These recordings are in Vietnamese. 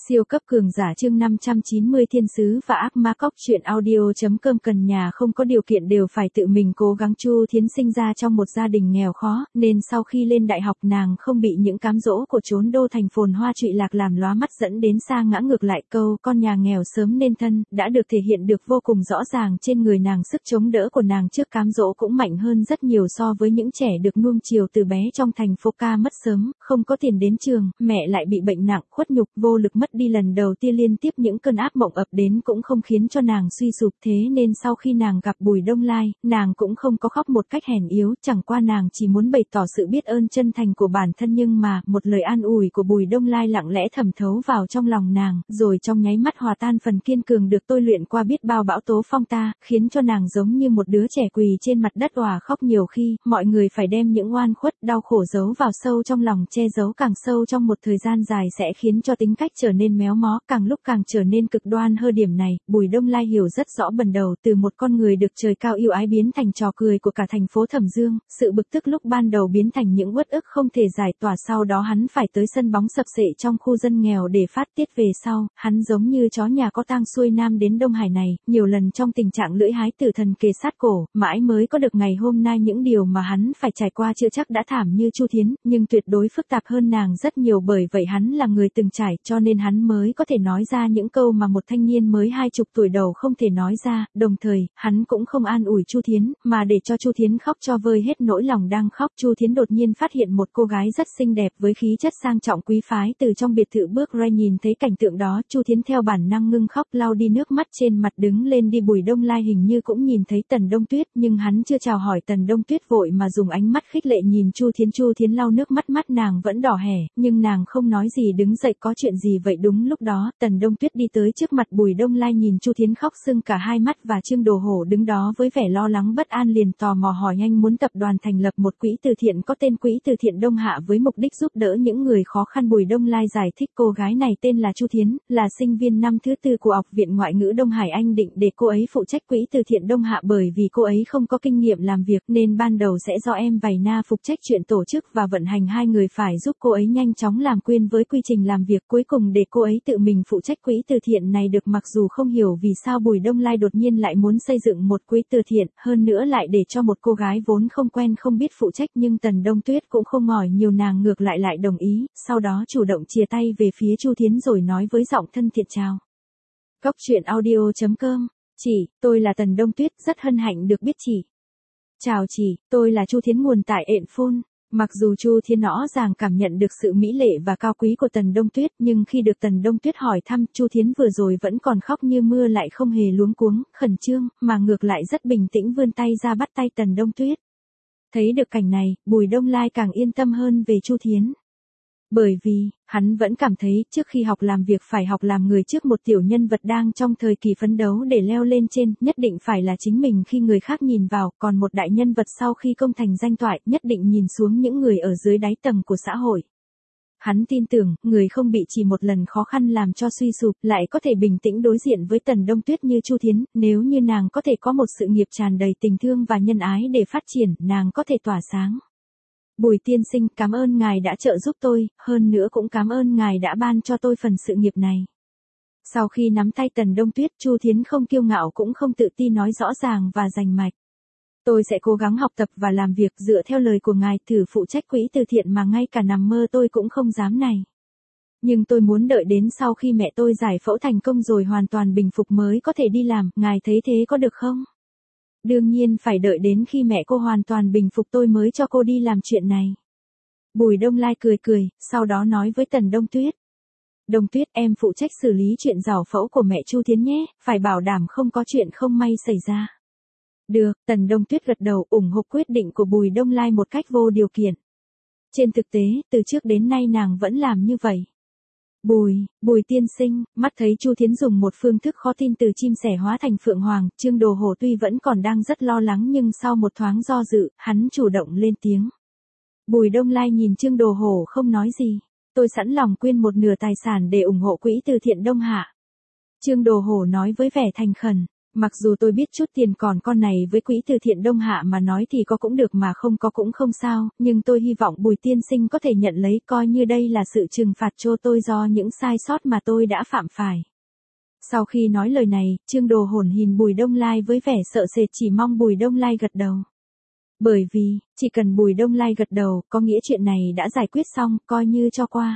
Siêu cấp cường giả chương 590 thiên sứ và ác ma cóc truyện audio.com. Cần nhà không có điều kiện đều phải tự mình cố gắng. Chu Thiến sinh ra trong một gia đình nghèo khó, nên sau khi lên đại học nàng không bị những cám dỗ của chốn đô thành phồn hoa trụy lạc làm lóa mắt dẫn đến sa ngã ngược lại. Câu con nhà nghèo sớm nên thân đã được thể hiện được vô cùng rõ ràng trên người nàng. Sức chống đỡ của nàng trước cám dỗ cũng mạnh hơn rất nhiều so với những trẻ được nuông chiều từ bé trong thành phố. Ca mất sớm, không có tiền đến trường, mẹ lại bị bệnh nặng, khuất nhục, vô lực mất đi lần đầu tiên, liên tiếp những cơn ác mộng ập đến cũng không khiến cho nàng suy sụp. Thế nên sau khi nàng gặp Bùi Đông Lai, nàng cũng không có khóc một cách hèn yếu, chẳng qua nàng chỉ muốn bày tỏ sự biết ơn chân thành của bản thân. Nhưng mà, một lời an ủi của Bùi Đông Lai lặng lẽ thẩm thấu vào trong lòng nàng, rồi trong nháy mắt hòa tan phần kiên cường được tôi luyện qua biết bao bão tố phong ta, khiến cho nàng giống như một đứa trẻ quỳ trên mặt đất òa khóc. Nhiều khi, mọi người phải đem những oan khuất, đau khổ giấu vào sâu trong lòng, che giấu càng sâu trong một thời gian dài sẽ khiến cho tính cách trở nên méo mó, càng lúc càng trở nên cực đoan hơn. Điểm này, Bùi Đông Lai hiểu rất rõ. Bần đầu từ một con người được trời cao yêu ái biến thành trò cười của cả thành phố Thẩm Dương, sự bực tức lúc ban đầu biến thành những uất ức không thể giải tỏa. Sau đó hắn phải tới sân bóng sập sệ trong khu dân nghèo để phát tiết. Về sau, hắn giống như chó nhà có tang xuôi nam đến Đông Hải này, nhiều lần trong tình trạng lưỡi hái tử thần kề sát cổ, mãi mới có được ngày hôm nay. Những điều mà hắn phải trải qua chưa chắc đã thảm như Chu Thiến, nhưng tuyệt đối phức tạp hơn nàng rất nhiều. Bởi vậy hắn là người từng trải, cho nên hắn mới có thể nói ra những câu mà một thanh niên mới 20 tuổi đầu không thể nói ra. Đồng thời, hắn cũng không an ủi Chu Thiến, mà để cho Chu Thiến khóc cho vơi hết nỗi lòng đang khóc. Chu Thiến đột nhiên phát hiện một cô gái rất xinh đẹp với khí chất sang trọng quý phái từ trong biệt thự bước ra. Nhìn thấy cảnh tượng đó, Chu Thiến theo bản năng ngưng khóc, lau đi nước mắt trên mặt, đứng lên đi. Bùi Đông Lai hình như cũng nhìn thấy Tần Đông Tuyết, nhưng hắn chưa chào hỏi Tần Đông Tuyết vội mà dùng ánh mắt khích lệ nhìn Chu Thiến. Chu Thiến lau nước mắt, mắt nàng vẫn đỏ hẻ, nhưng nàng không nói gì, đứng dậy. Có chuyện gì vậy? Đúng lúc đó, Tần Đông Tuyết đi tới trước mặt Bùi Đông Lai, nhìn Chu Thiến khóc sưng cả hai mắt, và Trương Đồ Hổ đứng đó với vẻ lo lắng bất an, liền tò mò hỏi anh muốn tập đoàn thành lập một quỹ từ thiện có tên Quỹ từ thiện Đông Hạ với mục đích giúp đỡ những người khó khăn. Bùi Đông Lai giải thích cô gái này tên là Chu Thiến, là sinh viên năm thứ 4 của Học viện Ngoại ngữ Đông Hải. Anh định để cô ấy phụ trách Quỹ từ thiện Đông Hạ bởi vì cô ấy không có kinh nghiệm làm việc, nên ban đầu sẽ do em Vài Na phụ trách chuyện tổ chức và vận hành, hai người phải giúp cô ấy nhanh chóng làm quen với quy trình làm việc, cuối cùng để cô ấy tự mình phụ trách quỹ từ thiện này được. Mặc dù không hiểu vì sao Bùi Đông Lai đột nhiên lại muốn xây dựng một quỹ từ thiện, hơn nữa lại để cho một cô gái vốn không quen không biết phụ trách, nhưng Tần Đông Tuyết cũng không mỏi nhiều, nàng ngược lại đồng ý, sau đó chủ động chìa tay về phía Chu Thiến rồi nói với giọng thân thiện: chào. Cóc truyện audio.com. Chị, tôi là Tần Đông Tuyết, rất hân hạnh được biết chị. Chào chị, tôi là Chu Thiến nguồn tại Ện Phun. Mặc dù Chu Thiến rõ ràng cảm nhận được sự mỹ lệ và cao quý của Tần Đông Tuyết, nhưng khi được Tần Đông Tuyết hỏi thăm, Chu Thiến vừa rồi vẫn còn khóc như mưa lại không hề luống cuống, khẩn trương, mà ngược lại rất bình tĩnh vươn tay ra bắt tay Tần Đông Tuyết. Thấy được cảnh này, Bùi Đông Lai càng yên tâm hơn về Chu Thiến. Bởi vì, hắn vẫn cảm thấy trước khi học làm việc phải học làm người trước. Một tiểu nhân vật đang trong thời kỳ phấn đấu để leo lên trên, nhất định phải là chính mình khi người khác nhìn vào, còn một đại nhân vật sau khi công thành danh toại, nhất định nhìn xuống những người ở dưới đáy tầng của xã hội. Hắn tin tưởng, người không bị chỉ một lần khó khăn làm cho suy sụp, lại có thể bình tĩnh đối diện với Tần Đông Tuyết như Chu Thiến. Nếu như nàng có thể có một sự nghiệp tràn đầy tình thương và nhân ái để phát triển, nàng có thể tỏa sáng. Bùi tiên sinh, cảm ơn ngài đã trợ giúp tôi, hơn nữa cũng cảm ơn ngài đã ban cho tôi phần sự nghiệp này. Sau khi nắm tay Tần Đông Tuyết, Chu Thiến không kiêu ngạo cũng không tự ti, nói rõ ràng và rành mạch. Tôi sẽ cố gắng học tập và làm việc dựa theo lời của ngài, thử phụ trách quỹ từ thiện mà ngay cả nằm mơ tôi cũng không dám này. Nhưng tôi muốn đợi đến sau khi mẹ tôi giải phẫu thành công rồi hoàn toàn bình phục mới có thể đi làm, ngài thấy thế có được không? Đương nhiên phải đợi đến khi mẹ cô hoàn toàn bình phục tôi mới cho cô đi làm chuyện này. Bùi Đông Lai cười, sau đó nói với Tần Đông Tuyết. Đông Tuyết, em phụ trách xử lý chuyện giải phẫu của mẹ Chu Thiến nhé, phải bảo đảm không có chuyện không may xảy ra. Được, Tần Đông Tuyết gật đầu, ủng hộ quyết định của Bùi Đông Lai một cách vô điều kiện. Trên thực tế, từ trước đến nay nàng vẫn làm như vậy. Bùi tiên sinh, mắt thấy Chu Thiến dùng một phương thức khó tin từ chim sẻ hóa thành phượng hoàng, Trương Đồ Hổ tuy vẫn còn đang rất lo lắng nhưng sau một thoáng do dự, hắn chủ động lên tiếng. Bùi Đông Lai nhìn Trương Đồ Hổ không nói gì. Tôi sẵn lòng quyên một nửa tài sản để ủng hộ quỹ từ thiện Đông Hạ. Trương Đồ Hổ nói với vẻ thành khẩn. Mặc dù tôi biết chút tiền còn con này với quỹ từ thiện Đông Hạ mà nói thì có cũng được mà không có cũng không sao, nhưng tôi hy vọng Bùi tiên sinh có thể nhận lấy coi như đây là sự trừng phạt cho tôi do những sai sót mà tôi đã phạm phải. Sau khi nói lời này, Trương Đồ hổn hển Bùi Đông Lai với vẻ sợ sệt chỉ mong Bùi Đông Lai gật đầu. Bởi vì, chỉ cần Bùi Đông Lai gật đầu, có nghĩa chuyện này đã giải quyết xong, coi như cho qua.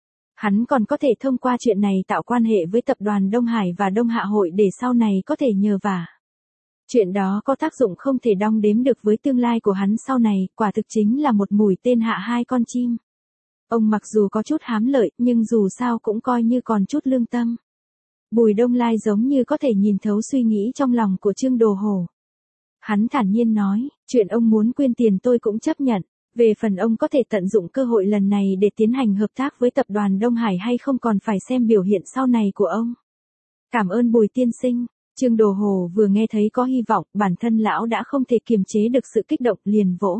Hắn còn có thể thông qua chuyện này tạo quan hệ với tập đoàn Đông Hải và Đông Hạ Hội để sau này có thể nhờ vả. Chuyện đó có tác dụng không thể đong đếm được với tương lai của hắn sau này, quả thực chính là một mũi tên hạ hai con chim. Ông mặc dù có chút hám lợi, nhưng dù sao cũng coi như còn chút lương tâm. Bùi Đông Lai giống như có thể nhìn thấu suy nghĩ trong lòng của Trương Đồ Hổ. Hắn thản nhiên nói, chuyện ông muốn quyên tiền tôi cũng chấp nhận. Về phần ông có thể tận dụng cơ hội lần này để tiến hành hợp tác với tập đoàn Đông Hải hay không còn phải xem biểu hiện sau này của ông. Cảm ơn Bùi tiên sinh. Trương Đồ Hổ vừa nghe thấy có hy vọng, bản thân lão đã không thể kiềm chế được sự kích động liền vỗ.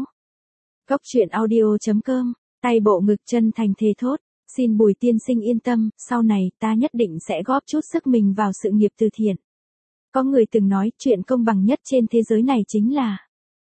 Góc truyện audio.com, tay bộ ngực chân thành thề thốt, xin Bùi tiên sinh yên tâm, sau này ta nhất định sẽ góp chút sức mình vào sự nghiệp từ thiện. Có người từng nói chuyện công bằng nhất trên thế giới này chính là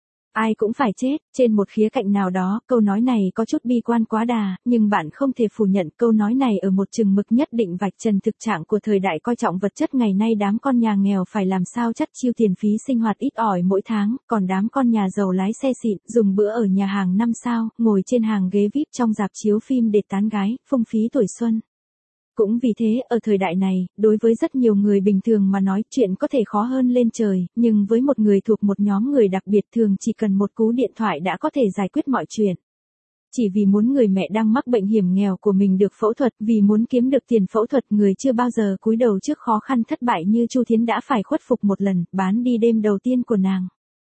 ai cũng phải chết, trên một khía cạnh nào đó, câu nói này có chút bi quan quá đà, nhưng bạn không thể phủ nhận câu nói này ở một chừng mực nhất định vạch trần thực trạng của thời đại coi trọng vật chất ngày nay đám con nhà nghèo phải làm sao chắt chiu tiền phí sinh hoạt ít ỏi mỗi tháng, còn đám con nhà giàu lái xe xịn, dùng bữa ở nhà hàng 5 sao, ngồi trên hàng ghế VIP trong rạp chiếu phim để tán gái, phung phí tuổi xuân. Cũng vì thế, ở thời đại này, đối với rất nhiều người bình thường mà nói chuyện có thể khó hơn lên trời, nhưng với một người thuộc một nhóm người đặc biệt thường chỉ cần một cú điện thoại đã có thể giải quyết mọi chuyện. Chỉ vì muốn người mẹ đang mắc bệnh hiểm nghèo của mình được phẫu thuật, vì muốn kiếm được tiền phẫu thuật người chưa bao giờ cúi đầu trước khó khăn thất bại như Chu Thiến đã phải khuất phục một lần, bán đi đêm đầu tiên của nàng.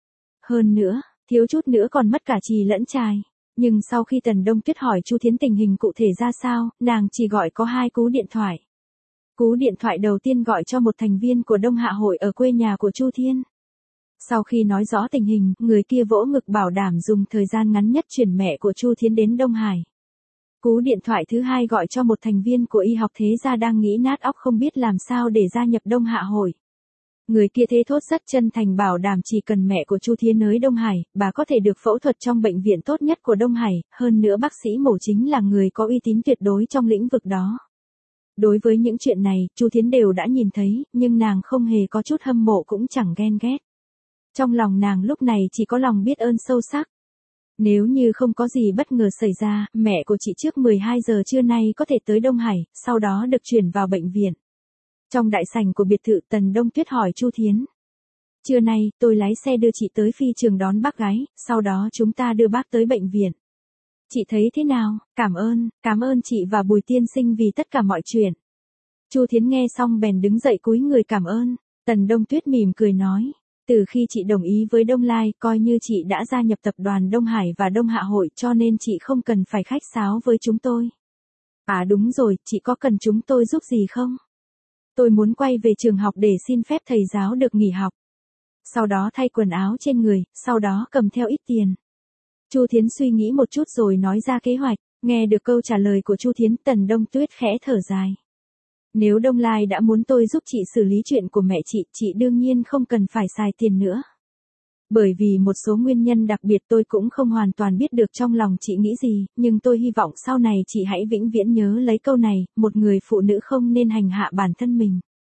Hơn nữa, thiếu chút nữa còn mất cả chì lẫn chài. Nhưng sau khi Tần Đông Tuyết hỏi Chu Thiến tình hình cụ thể ra sao, nàng chỉ gọi có 2 cú điện thoại. Cú điện thoại đầu tiên gọi cho một thành viên của Đông Hạ Hội ở quê nhà của Chu Thiên. Sau khi nói rõ tình hình, người kia vỗ ngực bảo đảm dùng thời gian ngắn nhất chuyển mẹ của Chu Thiến đến Đông Hải. Cú điện thoại thứ 2 gọi cho một thành viên của y học thế gia đang nghĩ nát óc không biết làm sao để gia nhập Đông Hạ Hội. Người kia thế thốt rất chân thành bảo đảm chỉ cần mẹ của Chu Thiến tới Đông Hải, bà có thể được phẫu thuật trong bệnh viện tốt nhất của Đông Hải, hơn nữa bác sĩ mổ chính là người có uy tín tuyệt đối trong lĩnh vực đó. Đối với những chuyện này, Chu Thiến đều đã nhìn thấy, nhưng nàng không hề có chút hâm mộ cũng chẳng ghen ghét. Trong lòng nàng lúc này chỉ có lòng biết ơn sâu sắc. Nếu như không có gì bất ngờ xảy ra, mẹ của chị trước 12 giờ trưa nay có thể tới Đông Hải, sau đó được chuyển vào bệnh viện. Trong đại sảnh của biệt thự, Tần Đông Tuyết hỏi Chu Thiến. Trưa nay, tôi lái xe đưa chị tới phi trường đón bác gái, sau đó chúng ta đưa bác tới bệnh viện. Chị thấy thế nào? Cảm ơn chị và Bùi tiên sinh vì tất cả mọi chuyện. Chu Thiến nghe xong bèn đứng dậy cúi người cảm ơn. Tần Đông Tuyết mỉm cười nói. Từ khi chị đồng ý với Đông Lai, coi như chị đã gia nhập tập đoàn Đông Hải và Đông Hạ Hội cho nên chị không cần phải khách sáo với chúng tôi. À đúng rồi, chị có cần chúng tôi giúp gì không? Tôi muốn quay về trường học để xin phép thầy giáo được nghỉ học. Sau đó thay quần áo trên người, sau đó cầm theo ít tiền. Chu Thiến suy nghĩ một chút rồi nói ra kế hoạch, nghe được câu trả lời của Chu Thiến, Tần Đông Tuyết khẽ thở dài. Nếu Đông Lai đã muốn tôi giúp chị xử lý chuyện của mẹ chị đương nhiên không cần phải xài tiền nữa. Bởi vì một số nguyên nhân đặc biệt tôi cũng không hoàn toàn biết được trong lòng chị nghĩ gì, nhưng tôi hy vọng sau này chị hãy vĩnh viễn nhớ lấy câu này, một người phụ nữ không nên hành hạ bản thân mình.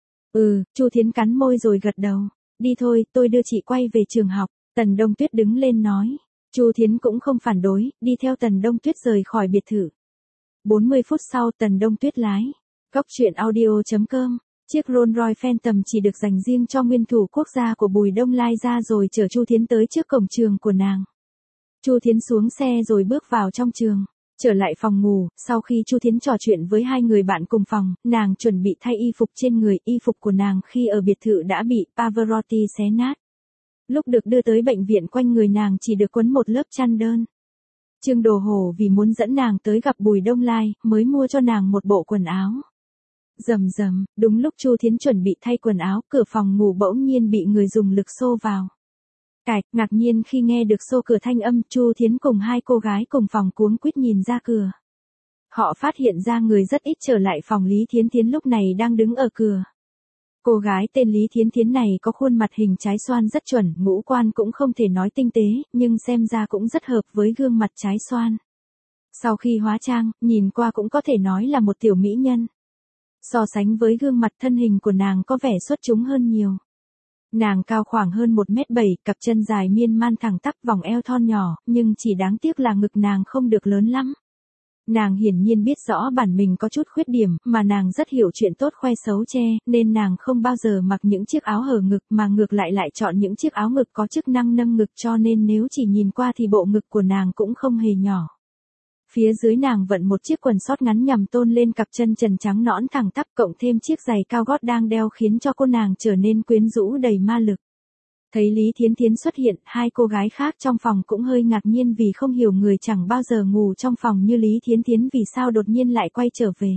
Chu Thiến cắn môi rồi gật đầu. Đi thôi, tôi đưa chị quay về trường học. Tần Đông Tuyết đứng lên nói. Chu Thiến cũng không phản đối, đi theo Tần Đông Tuyết rời khỏi biệt thự. 40 phút sau Tần Đông Tuyết lái. Góc truyện audio.com. Chiếc Rolls Royce Phantom chỉ được dành riêng cho nguyên thủ quốc gia của Bùi Đông Lai ra rồi chở Chu Thiến tới trước cổng trường của nàng. Chu Thiến xuống xe rồi bước vào trong trường. Trở lại phòng ngủ, sau khi Chu Thiến trò chuyện với 2 người bạn cùng phòng, nàng chuẩn bị thay y phục trên người, y phục của nàng khi ở biệt thự đã bị Pavarotti xé nát. Lúc được đưa tới bệnh viện quanh người nàng chỉ được quấn một lớp chăn đơn. Trương Đồ Hổ vì muốn dẫn nàng tới gặp Bùi Đông Lai, mới mua cho nàng một bộ quần áo. Rầm rầm, đúng lúc Chu Thiến chuẩn bị thay quần áo, cửa phòng ngủ bỗng nhiên bị người dùng lực xô vào. Cạch, ngạc nhiên khi nghe được xô cửa thanh âm, Chu Thiến cùng 2 cô gái cùng phòng cuống quýt nhìn ra cửa. Họ phát hiện ra người rất ít trở lại phòng Lý Thiến Thiến lúc này đang đứng ở cửa. Cô gái tên Lý Thiến Thiến này có khuôn mặt hình trái xoan rất chuẩn, ngũ quan cũng không thể nói tinh tế, nhưng xem ra cũng rất hợp với gương mặt trái xoan. Sau khi hóa trang, nhìn qua cũng có thể nói là một tiểu mỹ nhân. So sánh với gương mặt thân hình của nàng có vẻ xuất chúng hơn nhiều. Nàng cao khoảng hơn 1m7, cặp chân dài miên man thẳng tắp, vòng eo thon nhỏ, nhưng chỉ đáng tiếc là ngực nàng không được lớn lắm. Nàng hiển nhiên biết rõ bản mình có chút khuyết điểm, mà nàng rất hiểu chuyện tốt khoe xấu che, nên nàng không bao giờ mặc những chiếc áo hở ngực mà ngược lại chọn những chiếc áo ngực có chức năng nâng ngực, cho nên nếu chỉ nhìn qua thì bộ ngực của nàng cũng không hề nhỏ. Phía dưới nàng vận một chiếc quần sót ngắn nhằm tôn lên cặp chân trần trắng nõn thẳng tắp, cộng thêm chiếc giày cao gót đang đeo khiến cho cô nàng trở nên quyến rũ đầy ma lực. Thấy Lý Thiến Thiến xuất hiện, hai cô gái khác trong phòng cũng hơi ngạc nhiên vì không hiểu người chẳng bao giờ ngủ trong phòng như Lý Thiến Thiến vì sao đột nhiên lại quay trở về.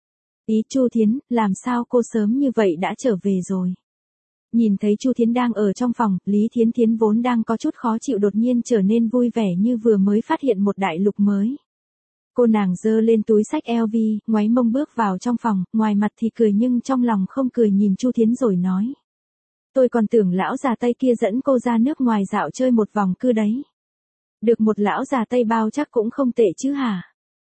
Ý Chu Thiến, làm sao cô sớm như vậy đã trở về rồi? Nhìn thấy Chu Thiến đang ở trong phòng, Lý Thiến Thiến vốn đang có chút khó chịu đột nhiên trở nên vui vẻ như vừa mới phát hiện một đại lục mới. Cô nàng giơ lên túi xách LV, ngoáy mông bước vào trong phòng, ngoài mặt thì cười nhưng trong lòng không cười nhìn Chu Thiến rồi nói. Tôi còn tưởng lão già Tây kia dẫn cô ra nước ngoài dạo chơi một vòng cư đấy. Được một lão già Tây bao chắc cũng không tệ chứ hả?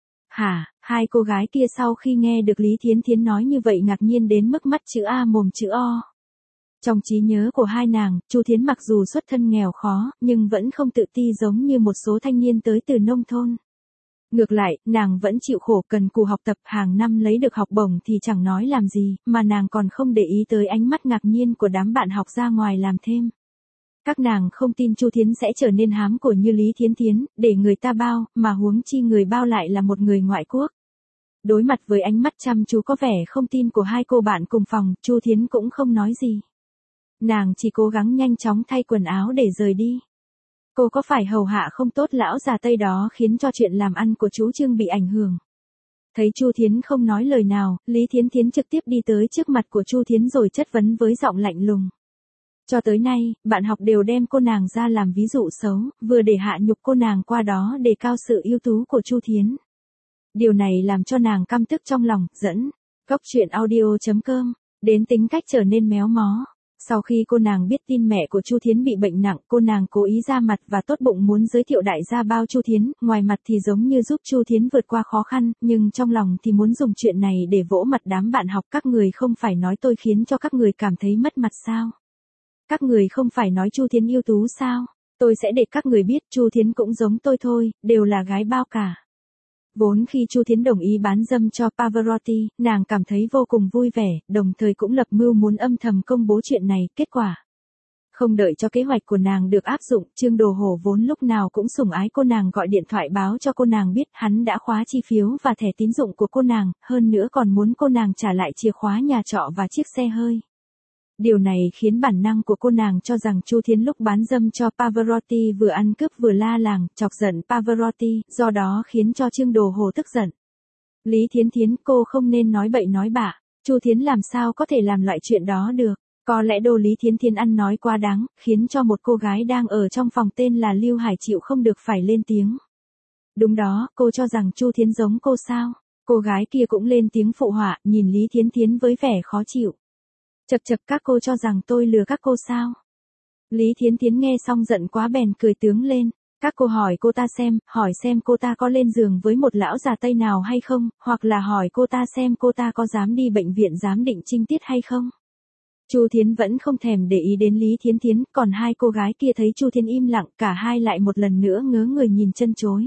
Hả, hai cô gái kia sau khi nghe được Lý Thiến Thiến nói như vậy ngạc nhiên đến mức mắt chữ A mồm chữ O. Trong trí nhớ của hai nàng, Chu Thiến mặc dù xuất thân nghèo khó, nhưng vẫn không tự ti giống như một số thanh niên tới từ nông thôn. Ngược lại, nàng vẫn chịu khổ cần cù học tập, hàng năm lấy được học bổng thì chẳng nói làm gì, mà nàng còn không để ý tới ánh mắt ngạc nhiên của đám bạn học ra ngoài làm thêm. Các nàng không tin Chu Thiến sẽ trở nên hám của như Lý Thiến Thiến, để người ta bao, mà huống chi người bao lại là một người ngoại quốc. Đối mặt với ánh mắt chăm chú có vẻ không tin của hai cô bạn cùng phòng, Chu Thiến cũng không nói gì. Nàng chỉ cố gắng nhanh chóng thay quần áo để rời đi. Cô có phải hầu hạ không tốt lão già Tây đó khiến cho chuyện làm ăn của chú Trương bị ảnh hưởng? Thấy Chu Thiến không nói lời nào, Lý Thiến Thiến trực tiếp đi tới trước mặt của Chu Thiến rồi chất vấn với giọng lạnh lùng. Cho tới nay, bạn học đều đem cô nàng ra làm ví dụ xấu, vừa để hạ nhục cô nàng qua đó đề cao sự ưu tú của Chu Thiến. Điều này làm cho nàng căm tức trong lòng, dẫn. Góc truyện audio.com, đến tính cách trở nên méo mó. Sau khi cô nàng biết tin mẹ của Chu Thiến bị bệnh nặng, cô nàng cố ý ra mặt và tốt bụng muốn giới thiệu đại gia bao Chu Thiến, ngoài mặt thì giống như giúp Chu Thiến vượt qua khó khăn, nhưng trong lòng thì muốn dùng chuyện này để vỗ mặt đám bạn học. Các người không phải nói tôi khiến cho các người cảm thấy mất mặt sao? Các người không phải nói Chu Thiến ưu tú sao? Tôi sẽ để các người biết Chu Thiến cũng giống tôi thôi, đều là gái bao cả. Vốn khi Chu Thiến đồng ý bán dâm cho Pavarotti, nàng cảm thấy vô cùng vui vẻ, đồng thời cũng lập mưu muốn âm thầm công bố chuyện này, kết quả. Không đợi cho kế hoạch của nàng được áp dụng, Trương Đồ Hổ vốn lúc nào cũng sủng ái cô nàng gọi điện thoại báo cho cô nàng biết hắn đã khóa chi phiếu và thẻ tín dụng của cô nàng, hơn nữa còn muốn cô nàng trả lại chìa khóa nhà trọ và chiếc xe hơi. Điều này khiến bản năng của cô nàng cho rằng Chu Thiến lúc bán dâm cho Pavarotti vừa ăn cướp vừa la làng, chọc giận Pavarotti, do đó khiến cho Trương Đồ Hổ tức giận. Lý Thiến Thiến, cô không nên nói bậy nói bạ, Chu Thiến làm sao có thể làm loại chuyện đó được. Có lẽ Đô Lý Thiến Thiến ăn nói quá đáng, khiến cho một cô gái đang ở trong phòng tên là Lưu Hải chịu không được phải lên tiếng. Đúng đó, cô cho rằng Chu Thiến giống cô sao? Cô gái kia cũng lên tiếng phụ họa, nhìn Lý Thiến Thiến với vẻ khó chịu. Chậc chậc, các cô cho rằng tôi lừa các cô sao? Lý Thiến Thiến nghe xong giận quá bèn cười tướng lên. Các cô hỏi cô ta xem cô ta có lên giường với một lão già Tây nào hay không, hoặc là hỏi cô ta xem cô ta có dám đi bệnh viện giám định trinh tiết hay không. Chu Thiến vẫn không thèm để ý đến Lý Thiến Thiến, còn hai cô gái kia thấy Chu Thiến im lặng, cả hai lại một lần nữa ngớ người nhìn chân chối.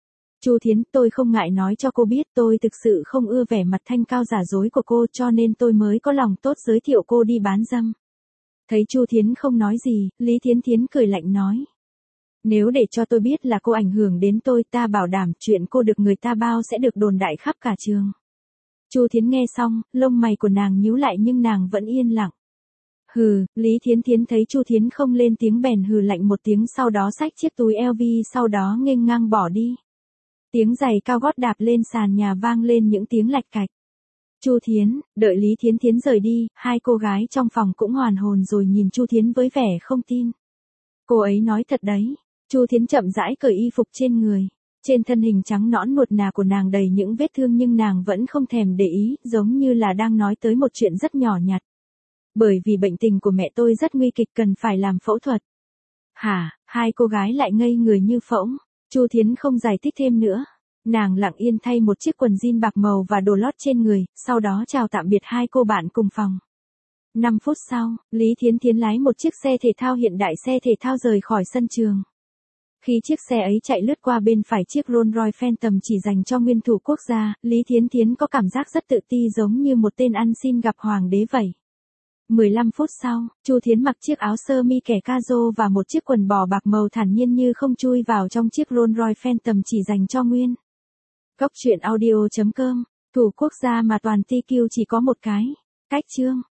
Chu Thiến, tôi không ngại nói cho cô biết tôi thực sự không ưa vẻ mặt thanh cao giả dối của cô cho nên tôi mới có lòng tốt giới thiệu cô đi bán dâm. Thấy Chu Thiến không nói gì, Lý Thiến Thiến cười lạnh nói. Nếu để cho tôi biết là cô ảnh hưởng đến tôi, ta bảo đảm chuyện cô được người ta bao sẽ được đồn đại khắp cả trường. Chu Thiến nghe xong, lông mày của nàng nhíu lại nhưng nàng vẫn yên lặng. Hừ, Lý Thiến Thiến thấy Chu Thiến không lên tiếng bèn hừ lạnh một tiếng, sau đó xách chiếc túi LV sau đó nghênh ngang bỏ đi. Tiếng giày cao gót đạp lên sàn nhà vang lên những tiếng lạch cạch. Chu Thiến, đợi Lý Thiến Thiến rời đi, hai cô gái trong phòng cũng hoàn hồn rồi nhìn Chu Thiến với vẻ không tin. Cô ấy nói thật đấy. Chu Thiến chậm rãi cởi y phục trên người. Trên thân hình trắng nõn nuột nà của nàng đầy những vết thương nhưng nàng vẫn không thèm để ý, giống như là đang nói tới một chuyện rất nhỏ nhặt. Bởi vì bệnh tình của mẹ tôi rất nguy kịch cần phải làm phẫu thuật. Hả, hai cô gái lại ngây người như phỗng. Chu Thiến không giải thích thêm nữa. Nàng lặng yên thay một chiếc quần jean bạc màu và đồ lót trên người, sau đó chào tạm biệt hai cô bạn cùng phòng. 5 phút sau, Lý Thiến Thiến lái một chiếc xe thể thao hiện đại xe thể thao rời khỏi sân trường. Khi chiếc xe ấy chạy lướt qua bên phải chiếc Rolls-Royce Phantom chỉ dành cho nguyên thủ quốc gia, Lý Thiến Thiến có cảm giác rất tự ti giống như một tên ăn xin gặp hoàng đế vậy. 15 phút sau, Chu Thiến mặc chiếc áo sơ mi kẻ cazo và một chiếc quần bò bạc màu thản nhiên như không chui vào trong chiếc Rolls-Royce Phantom chỉ dành cho nguyên. Góc truyện audio.com, thủ quốc gia mà toàn TQ chỉ có một cái. Cách chương